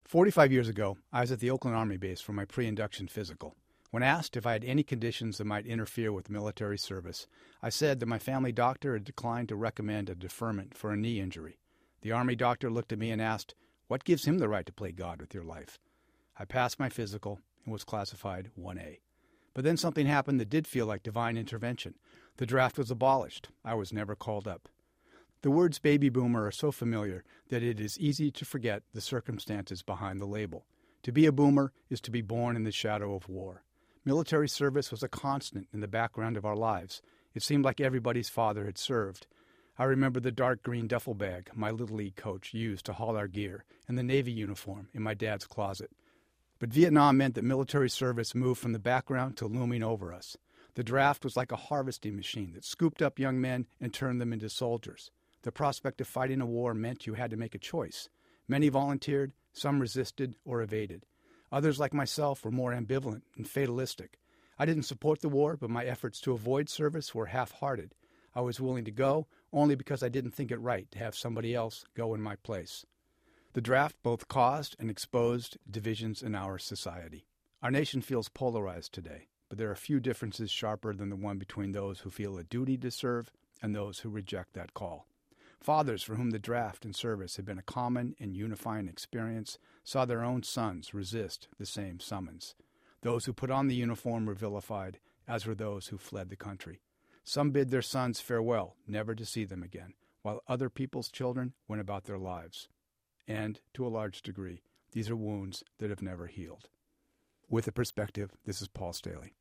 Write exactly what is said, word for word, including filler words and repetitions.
forty-five years ago, I was at the Oakland Army base for my pre-induction physical. When asked if I had any conditions that might interfere with military service, I said that my family doctor had declined to recommend a deferment for a knee injury. The Army doctor looked at me and asked, "What gives him the right to play God with your life?" I passed my physical and was classified one A. But then something happened that did feel like divine intervention. The draft was abolished. I was never called up. The words baby boomer are so familiar that it is easy to forget the circumstances behind the label. To be a boomer is to be born in the shadow of war. Military service was a constant in the background of our lives. It seemed like everybody's father had served. I remember the dark green duffel bag my Little League coach used to haul our gear and the Navy uniform in my dad's closet. But Vietnam meant that military service moved from the background to looming over us. The draft was like a harvesting machine that scooped up young men and turned them into soldiers. The prospect of fighting a war meant you had to make a choice. Many volunteered, some resisted or evaded. Others, like myself, were more ambivalent and fatalistic. I didn't support the war, but my efforts to avoid service were half-hearted. I was willing to go only because I didn't think it right to have somebody else go in my place. The draft both caused and exposed divisions in our society. Our nation feels polarized today, but there are few differences sharper than the one between those who feel a duty to serve and those who reject that call. Fathers for whom the draft and service had been a common and unifying experience saw their own sons resist the same summons. Those who put on the uniform were vilified, as were those who fled the country. Some bid their sons farewell, never to see them again, while other people's children went about their lives. And, to a large degree, these are wounds that have never healed. With a Perspective, this is Paul Staley.